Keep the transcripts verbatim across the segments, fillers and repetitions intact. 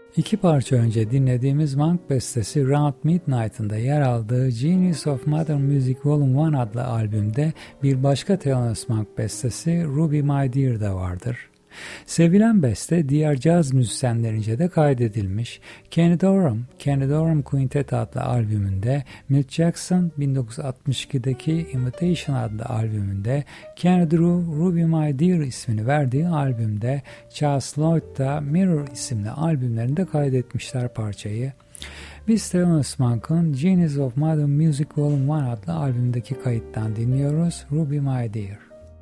İki parça önce dinlediğimiz Monk bestesi Round Midnight'ın da yer aldığı Genius of Modern Music Volume bir adlı albümde bir başka Thelonious Monk bestesi Ruby My Dear da vardır. Sevilen beste diğer caz müzisyenlerince de kaydedilmiş. Kenny Dorham, Kenny Dorham Quintet adlı albümünde, Milt Jackson bin dokuz yüz altmış ikideki Invitation adlı albümünde, Kenny Drew Ruby My Dear ismini verdiği albümde, Charles Lloyd da Mirror isimli albümlerinde kaydetmişler parçayı. Biz Thelonious Monk'ın Genius of Modern Music Volume bir adlı albümdeki kayıttan dinliyoruz Ruby My Dear.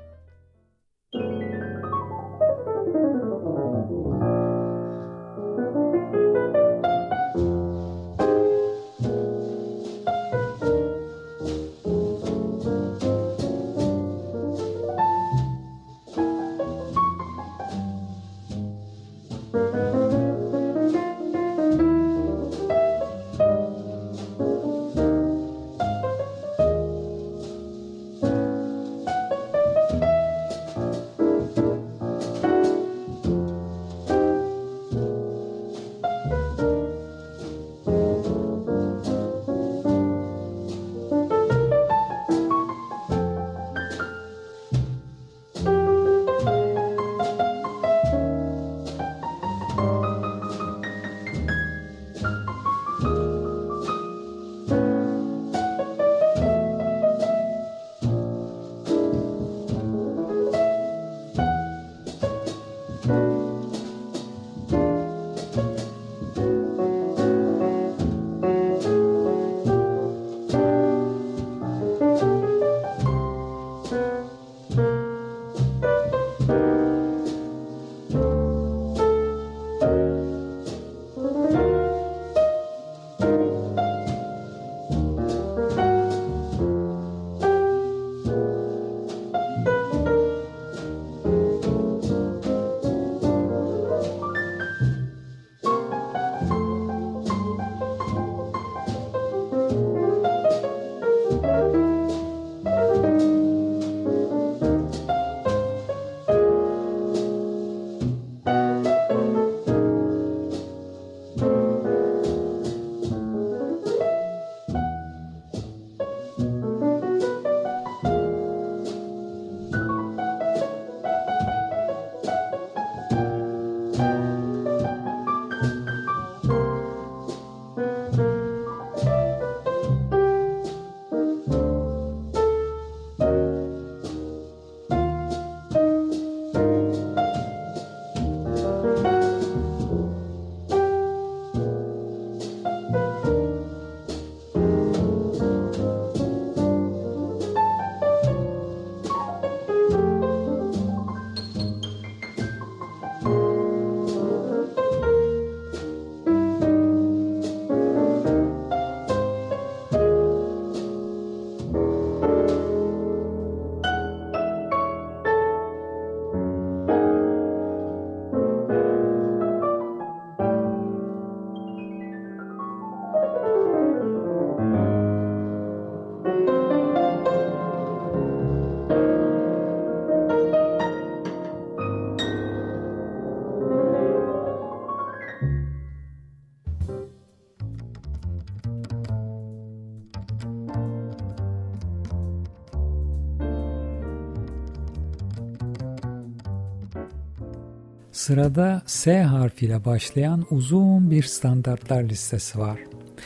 Sırada S harfiyle başlayan uzun bir standartlar listesi var.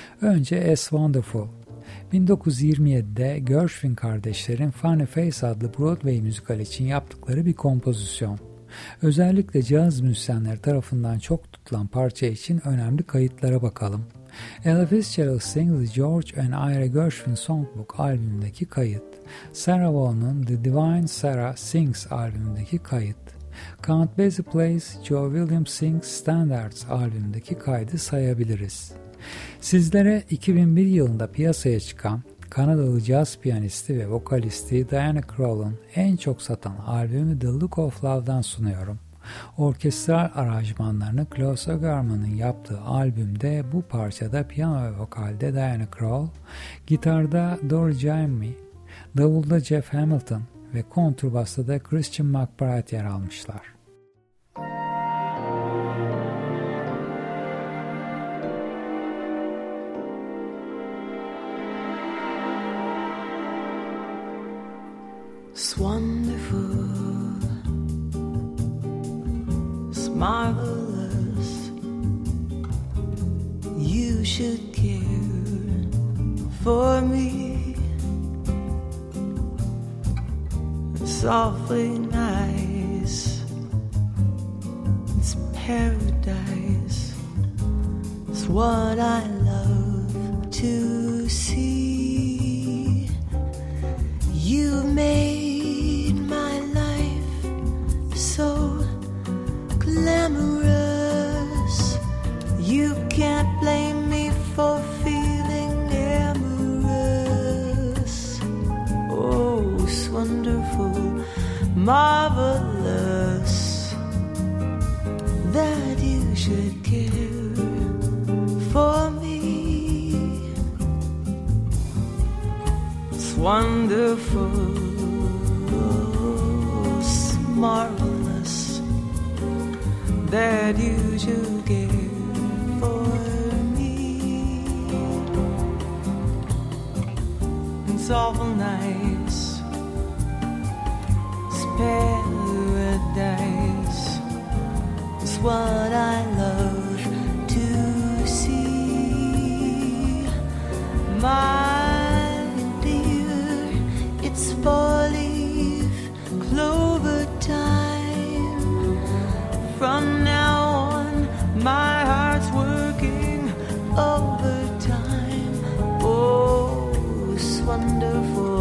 Önce As Wonderful. bin dokuz yüz yirmi yedide Gershwin kardeşlerin Funny Face adlı Broadway müzikal için yaptıkları bir kompozisyon. Özellikle caz müzisyenleri tarafından çok tutulan parça için önemli kayıtlara bakalım. Ella Fitzgerald Sings the George and Ira Gershwin Songbook albümündeki kayıt. Sarah Vaughan'ın The Divine Sarah Sings albümündeki kayıt. Count Basie Plays Joe Williams Sings Standards albümündeki kaydı sayabiliriz. Sizlere iki bin bir yılında piyasaya çıkan Kanadalı caz piyanisti ve vokalisti Diana Krall'ın en çok satan albümü The Look of Love'dan sunuyorum. Orkestral aranjmanlarını Klaus Ogerman'ın yaptığı albümde bu parçada piyano ve vokalde Diana Krall, gitarda Dory Jaime, davulda Jeff Hamilton ve kontrbasta da Christian McBride yer almışlar. wonderful, it's marvelous. You should care for me. It's awfully nice. It's paradise. It's what I love to see. You made my life so glamorous. You can't blame me for feeling amorous. Oh, it's wonderful, marvelous that you should care for me. It's wonderful, it's marvelous that you should care for me. It's awful nice, it's paradise. It's what I love to see. My dear, it's four-leaf clover time. From now on, my heart's working overtime. Oh, it's wonderful,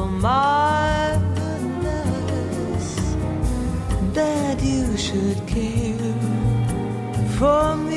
marvelous that you should care for me.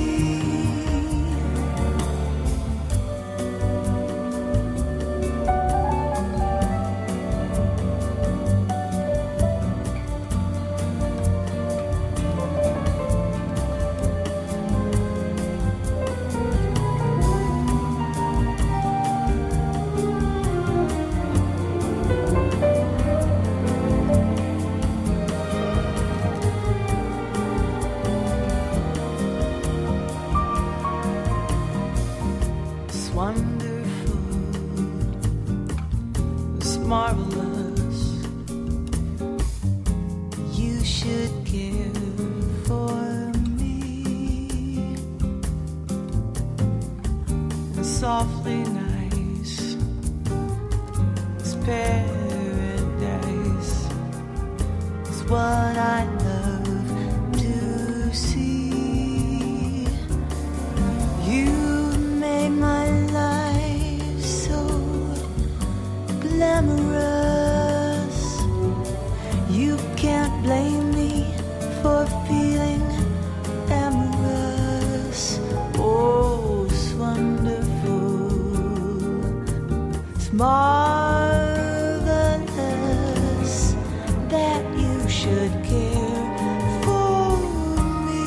Marvelous, you should care for me. It's softly nice, it's paradise. It's what I love to see. You made my life so glamorous. You can't blame me for feeling amorous. Oh, it's wonderful, it's marvelous that you should care for me.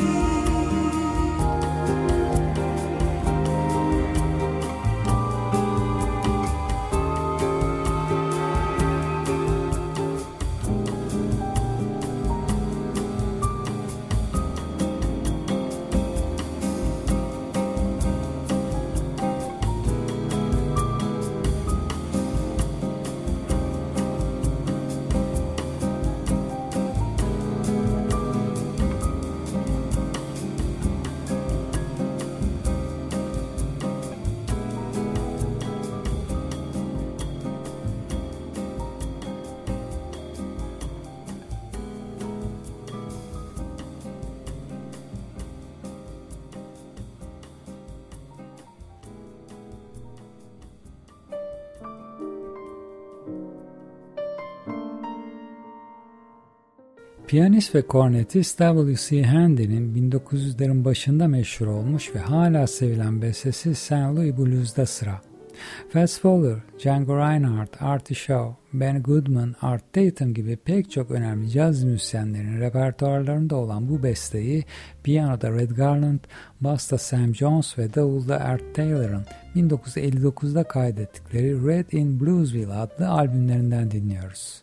Piyanist ve kornetist W C Handy'nin bin dokuz yüzlerin başında meşhur olmuş ve hala sevilen bestesi Saint Louis Blues'da sıra. Fats Waller, Django Reinhardt, Artie Shaw, Ben Goodman, Art Tatum gibi pek çok önemli caz müzisyenlerinin repertuarlarında olan bu besteyi piyanoda Red Garland, basta Sam Jones ve davulda Art Taylor'ın bin dokuz yüz elli dokuzda kaydettikleri Red in Bluesville adlı albümlerinden dinliyoruz.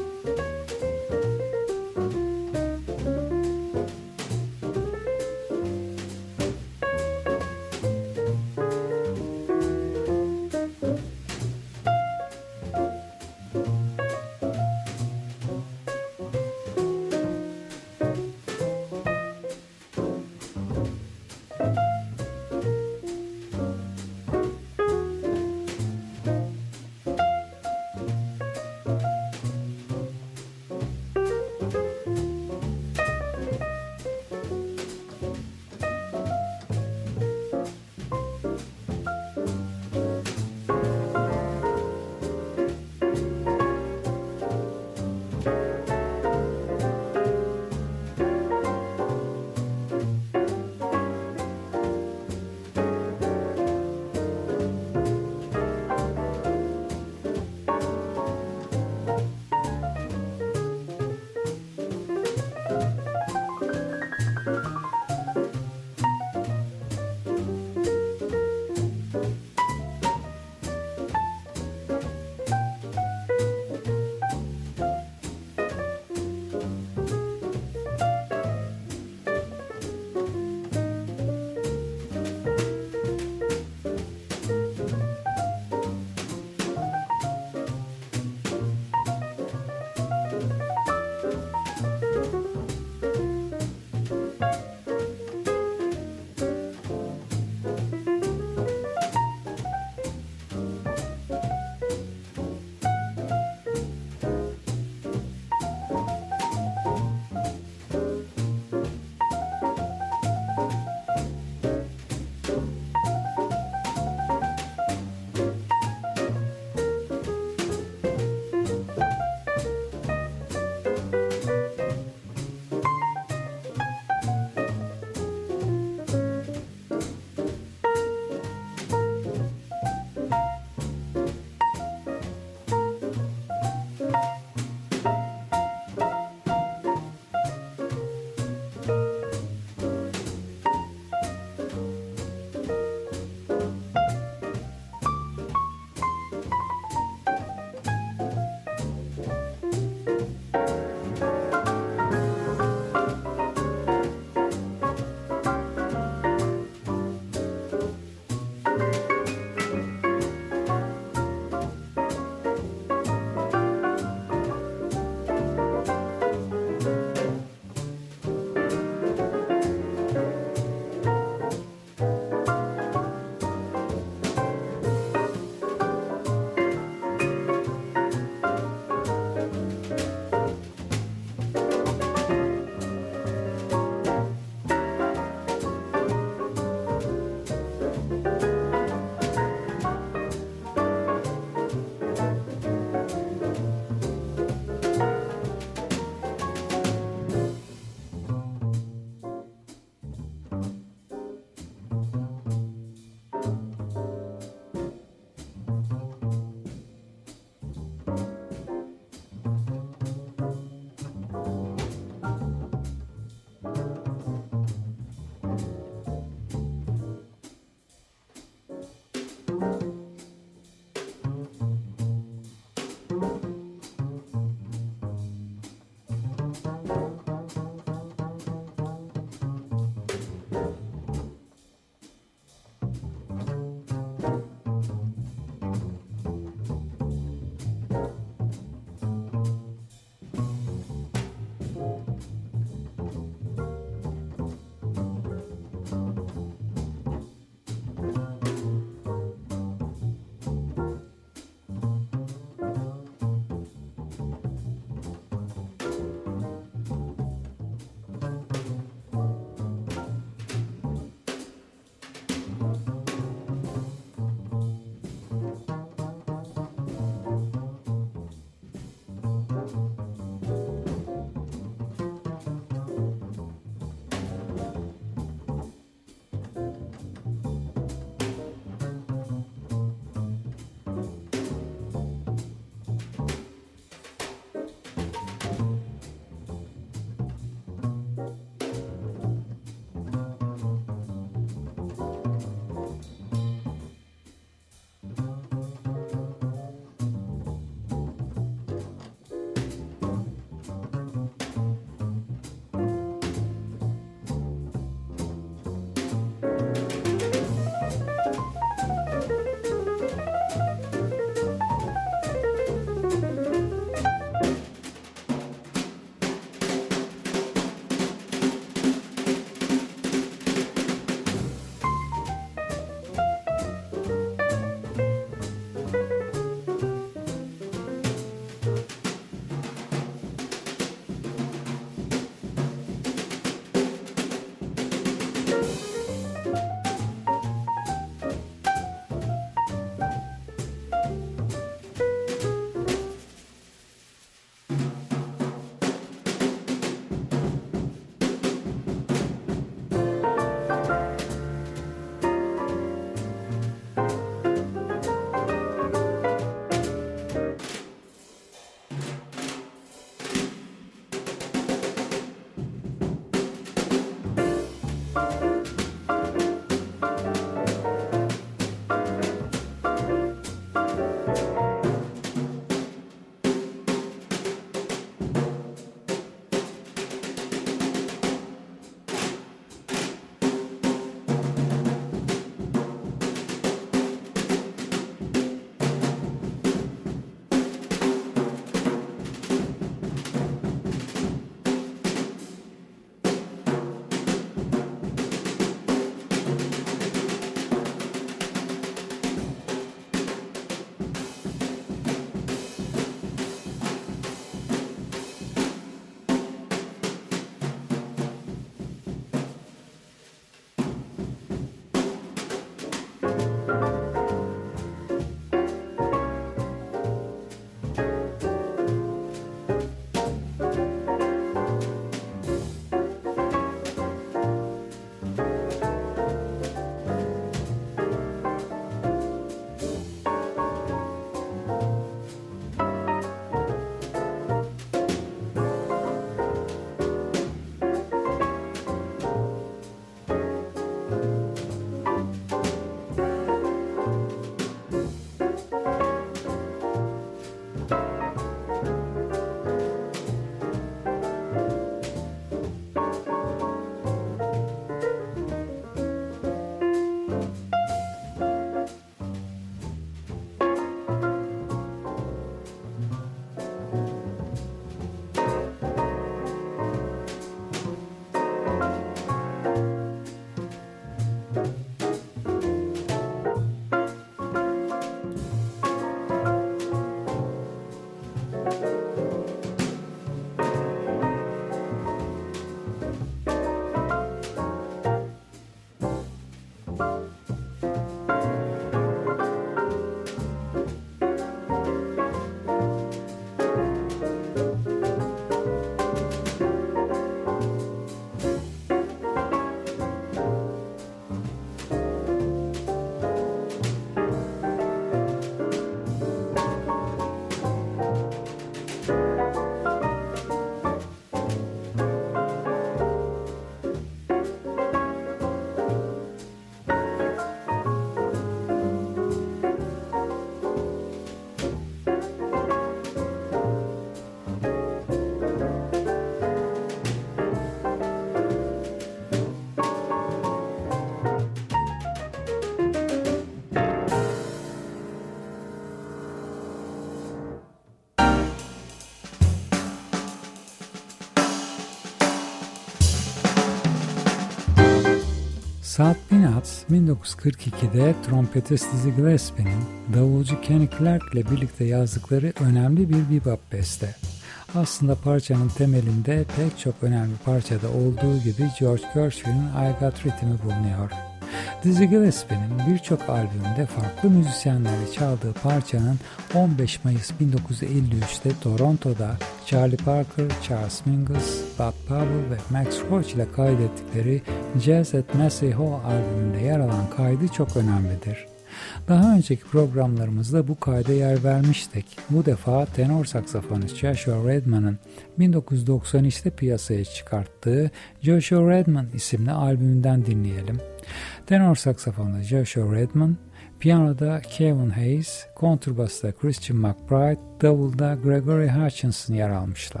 Salt Peanuts bin dokuz yüz kırk ikide trompetist Dizzy Gillespie'nin davulcu Kenny Clarke ile birlikte yazdıkları önemli bir bebop beste. Aslında parçanın temelinde pek çok önemli parçada olduğu gibi George Gershwin'in I Got Rhythm'i bulunuyor. Dizzy Gillespie'nin birçok albümünde farklı müzisyenlerle çaldığı parçanın on beş Mayıs bin dokuz yüz elli üçte Toronto'da Charlie Parker, Charles Mingus, Bud Powell ve Max Roach ile kaydettikleri Jazz at Massey Hall albümünde yer alan kaydı çok önemlidir. Daha önceki programlarımızda bu kayda yer vermiştik. Bu defa tenor saksafonist Joshua Redman'ın bin dokuz yüz doksan üçte piyasaya çıkarttığı Joshua Redman isimli albümünden dinleyelim. Tenor saksafonda Joshua Redman, piyanoda Kevin Hayes, kontrbasta Christian McBride, davulda Gregory Hutchinson yer almışlar.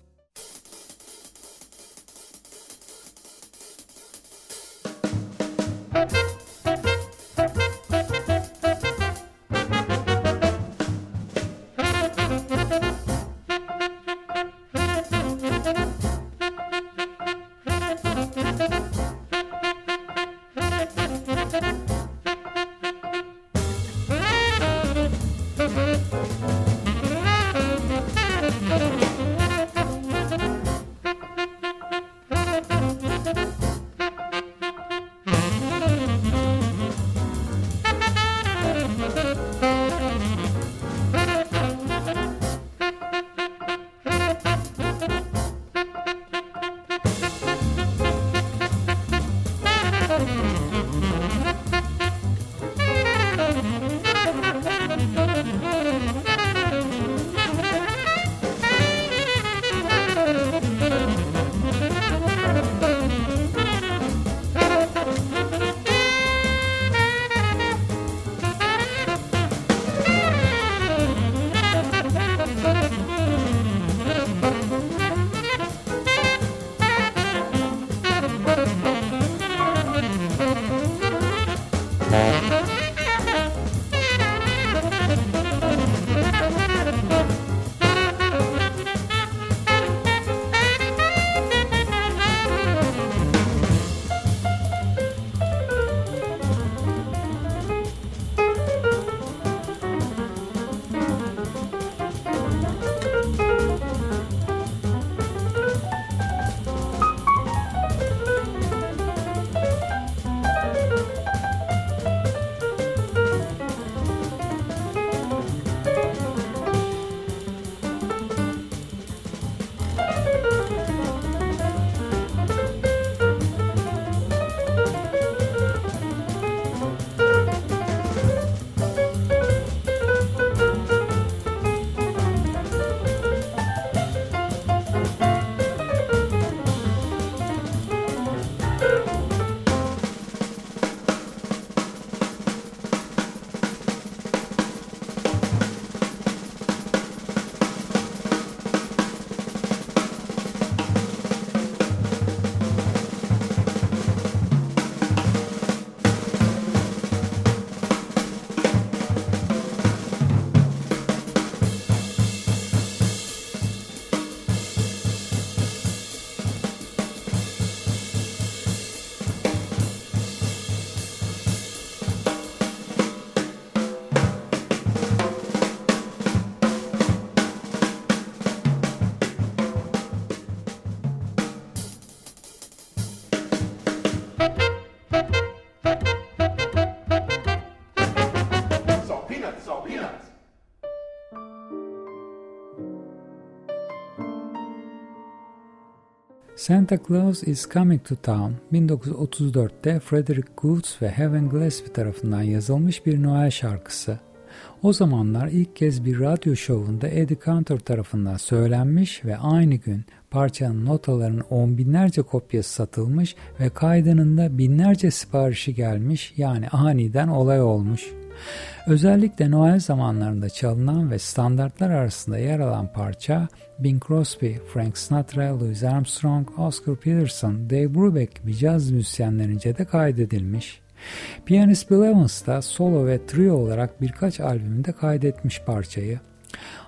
Santa Claus is Coming to Town bin dokuz yüz otuz dörtte Frederick Goods ve Heaven Gillespie tarafından yazılmış bir Noel şarkısı. O zamanlar ilk kez bir radyo şovunda Eddie Cantor tarafından söylenmiş ve aynı gün parçanın notalarının on binlerce kopyası satılmış ve kaydının da binlerce siparişi gelmiş, yani aniden olay olmuş. Özellikle Noel zamanlarında çalınan ve standartlar arasında yer alan parça, Bing Crosby, Frank Sinatra, Louis Armstrong, Oscar Peterson, Dave Brubeck gibi caz müzisyenlerince de kaydedilmiş. Piyanist Bill Evans da solo ve trio olarak birkaç albümünde kaydetmiş parçayı.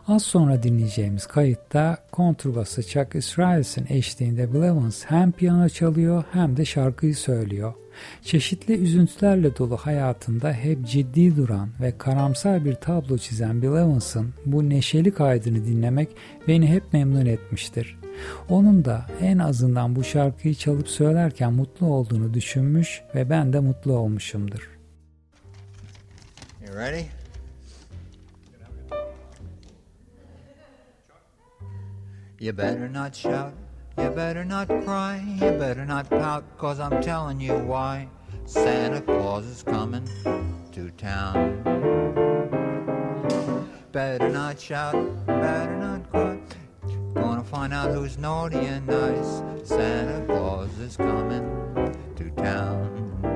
Az sonra dinleyeceğimiz kayıtta kontrbası Chuck Israels'in eşliğinde Bill Evans hem piyano çalıyor hem de şarkıyı söylüyor. Çeşitli üzüntülerle dolu hayatında hep ciddi duran ve karamsar bir tablo çizen Bill Evans'ın bu neşeli kaydını dinlemek beni hep memnun etmiştir. Onun da en azından bu şarkıyı çalıp söylerken mutlu olduğunu düşünmüş ve ben de mutlu olmuşumdur. You ready? You better not shout, you better not cry, you better not pout, 'cause I'm telling you why. Santa Claus is coming to town. Better not shout, better not cry, gonna find out who's naughty and nice. Santa Claus is coming to town.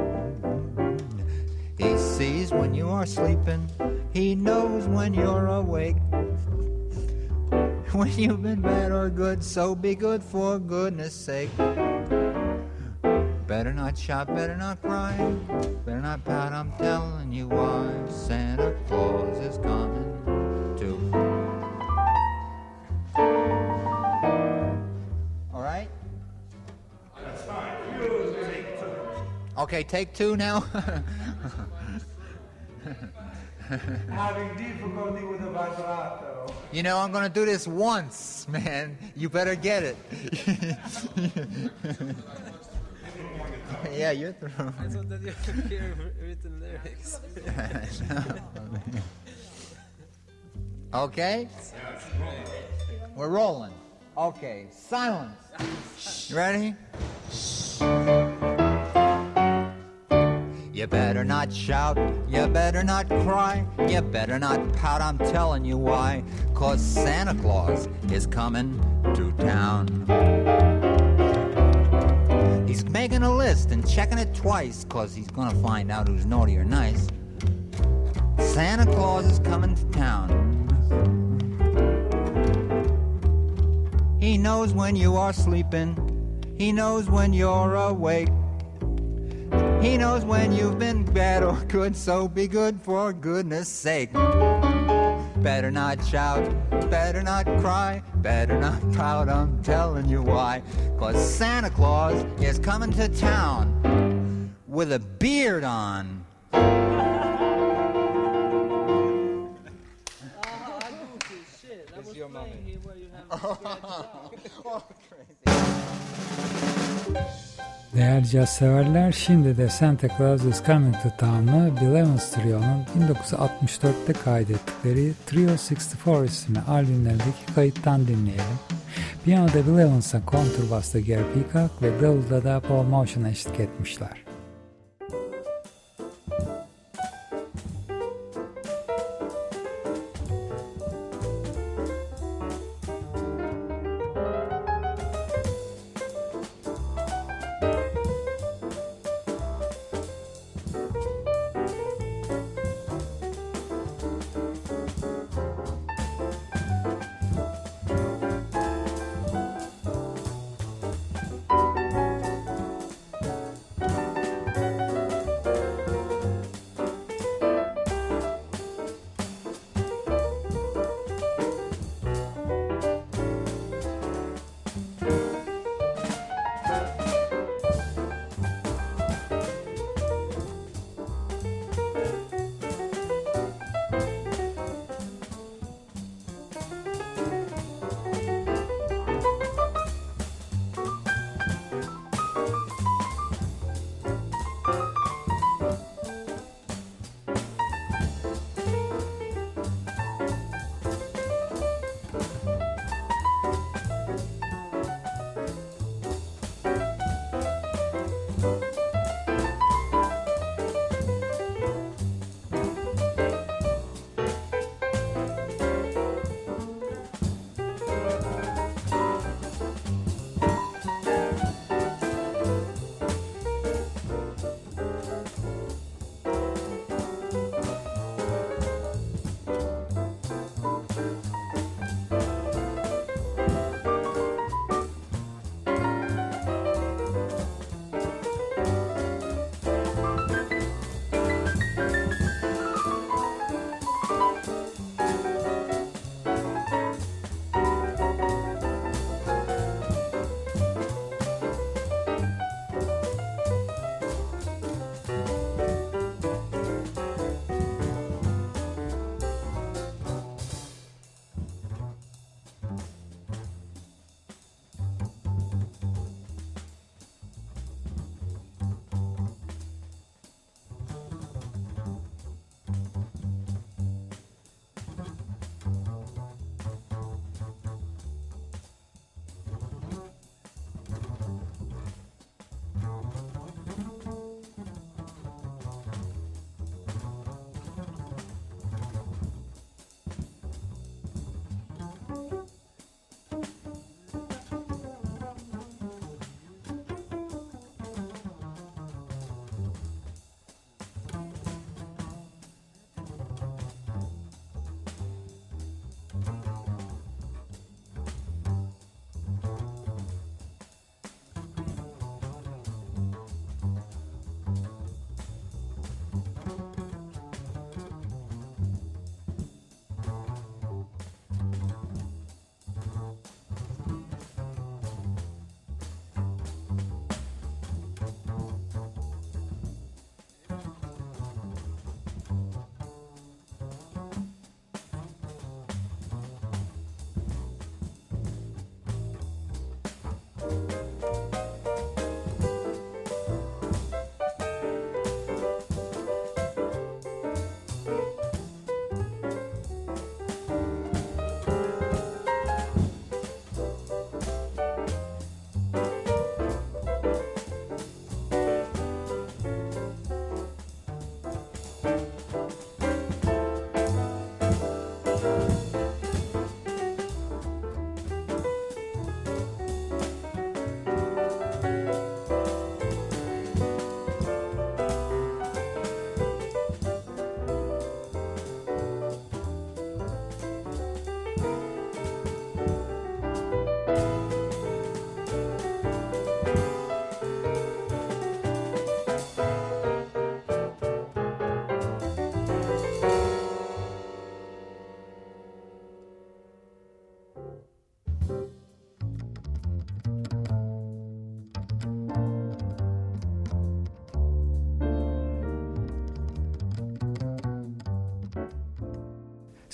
He sees when you are sleeping, he knows when you're awake. When you've been bad or good, so be good for goodness sake. Better not shout, better not cry, better not pout, I'm telling you why. Santa Claus is coming to. All right? That's fine. Okay, take two now. Having difficulty with the vibrato. You know, I'm gonna do this once, man. You better get it. Yeah, you're through. I thought that you could hear written lyrics. Okay? We're rolling. Okay, silence. You ready? You better not shout, you better not cry, you better not pout, I'm telling you why. 'Cause Santa Claus is coming to town. He's making a list and checking it twice, 'cause he's gonna find out who's naughty or nice. Santa Claus is coming to town. He knows when you are sleeping, he knows when you're awake. He knows when you've been bad or good, so be good for goodness sake. Better not shout, better not cry, better not pout, I'm telling you why. 'Cause Santa Claus is coming to town with a beard on. Değerli caz severler, şimdi de Santa Claus is Coming to Town'u Bill Evans Trio'nun bin dokuz yüz altmış dörtte kaydettikleri Trio altmış dört isimli albümlerindeki kayıttan dinleyelim. Piyanoda Bill Evans'a, kontrbasta Gary Peacock ve davulda da Paul Motian eşlik etmişler.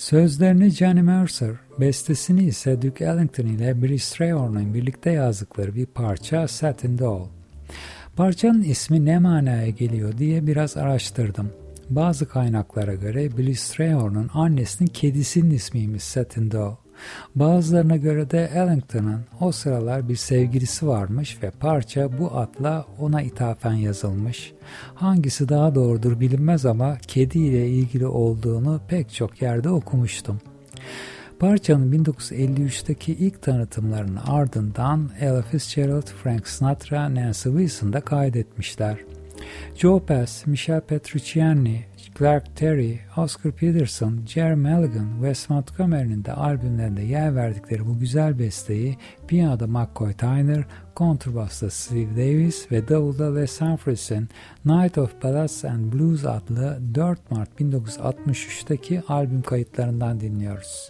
Sözlerini Johnny Mercer, bestesini ise Duke Ellington ile Billy Strayhorn'un birlikte yazdıkları bir parça Satin Doll. Parçanın ismi ne manaya geliyor diye biraz araştırdım. Bazı kaynaklara göre Billy Strayhorn'un annesinin kedisinin ismiymiş Satin Doll. Bazılarına göre de Ellington'ın o sıralar bir sevgilisi varmış ve parça bu adla ona ithafen yazılmış. Hangisi daha doğrudur bilinmez ama kedi ile ilgili olduğunu pek çok yerde okumuştum. Parçanın bin dokuz yüz elli üçteki ilk tanıtımlarının ardından Ella Fitzgerald, Frank Sinatra, Nancy Wilson da kaydetmişler. Joe Pass, Michel Petrucciani, Clark Terry, Oscar Peterson, Jerry Mulligan, Wes Montgomery'nin de albümlerinde yer verdikleri bu güzel besteyi piyanoda McCoy Tyner, kontrbasta Steve Davis ve davulda Les Humphries'in Night of Ballads and Blues adlı dört Mart bin dokuz yüz altmış üçteki albüm kayıtlarından dinliyoruz.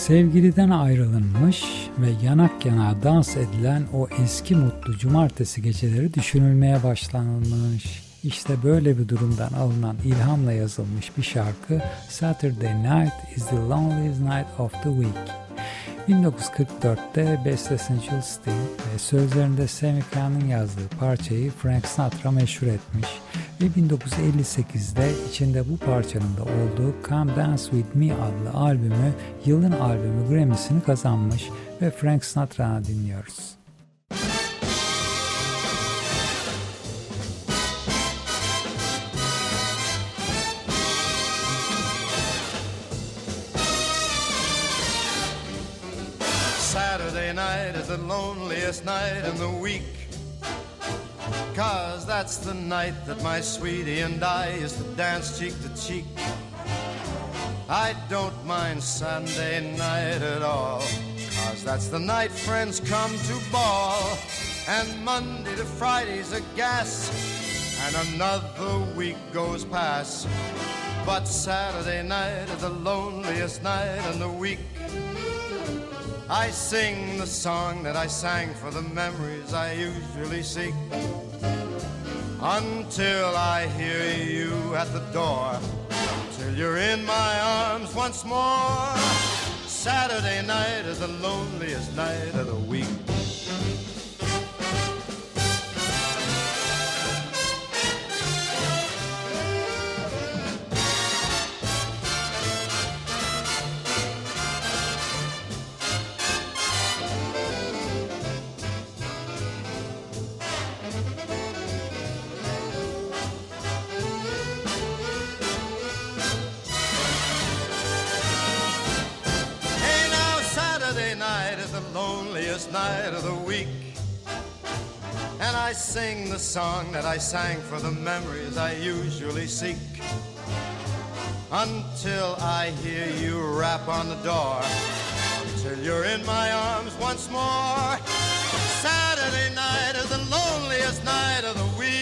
Sevgiliden ayrılınmış ve yanak yanağa dans edilen o eski mutlu cumartesi geceleri düşünülmeye başlanılmış. İşte böyle bir durumdan alınan ilhamla yazılmış bir şarkı Saturday Night is the Loneliest Night of the Week. bin dokuz yüz kırk dörtte bestesini Jules Sting ve sözlerinde Sammy Cahn'ın yazdığı parçayı Frank Sinatra meşhur etmiş ve bin dokuz yüz elli sekizde içinde bu parçanın da olduğu Come Dance With Me adlı albümü yılın albümü Grammy'sini kazanmış ve Frank Sinatra'nı dinliyoruz. Saturday night is the loneliest night in the week, 'cause that's the night that my sweetie and I used to dance cheek to cheek. I don't mind Sunday night at all, 'cause that's the night friends come to ball. And Monday to Friday's a gas, and another week goes past. But Saturday night is the loneliest night in the week. I sing the song that I sang for the memories I usually seek, until I hear you at the door, till you're in my arms once more. Saturday night is the loneliest night of the week. Night of the week, and I sing the song that I sang for the memories I usually seek, until I hear you rap on the door, till you're in my arms once more. Saturday night is the loneliest night of the week.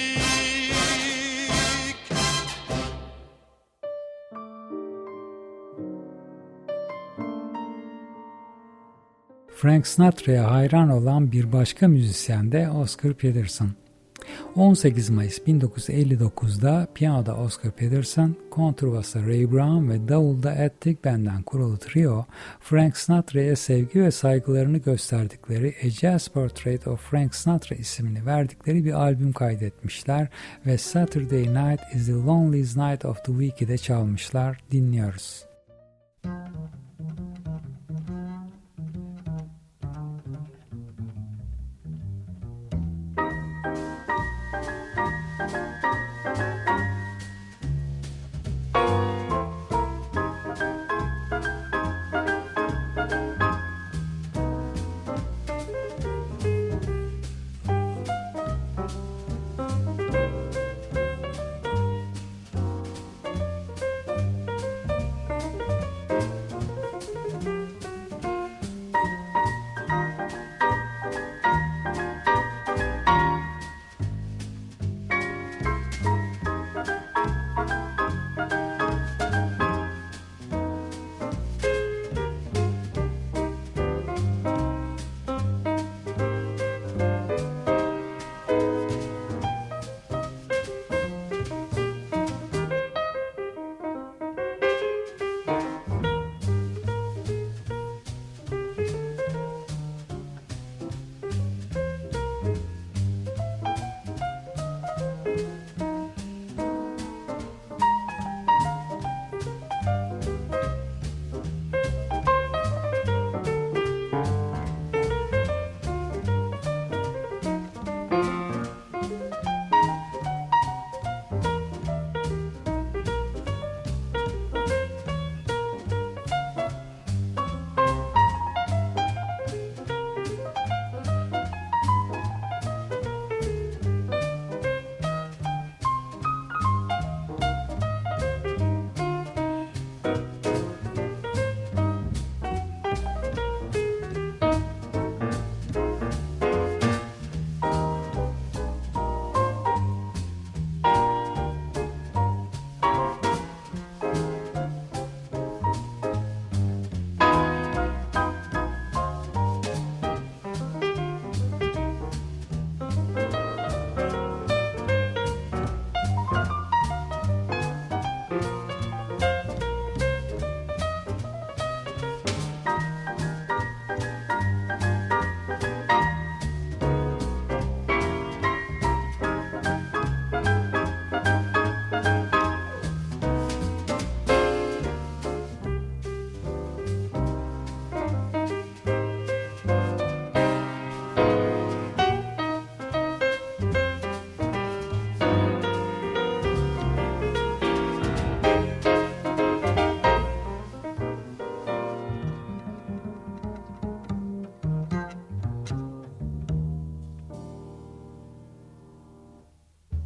Frank Sinatra'ya hayran olan bir başka müzisyen de Oscar Peterson. on sekiz Mayıs bin dokuz yüz elli dokuzda piyanoda Oscar Peterson, kontrbasta Ray Brown ve davulda Ed Thigpen'den kurulu trio, Frank Sinatra'ya sevgi ve saygılarını gösterdikleri A Jazz Portrait of Frank Sinatra isimini verdikleri bir albüm kaydetmişler ve Saturday Night is the Loneliest Night of the Week'i de çalmışlar. Dinliyoruz.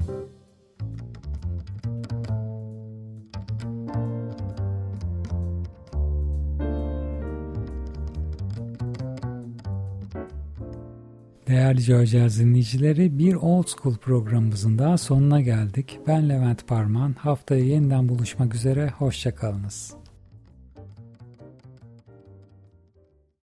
Değerli Georgiaz dinleyicileri, bir Old School programımızın daha sonuna geldik. Ben Levent Parman. Haftaya yeniden buluşmak üzere. Hoşça kalınız.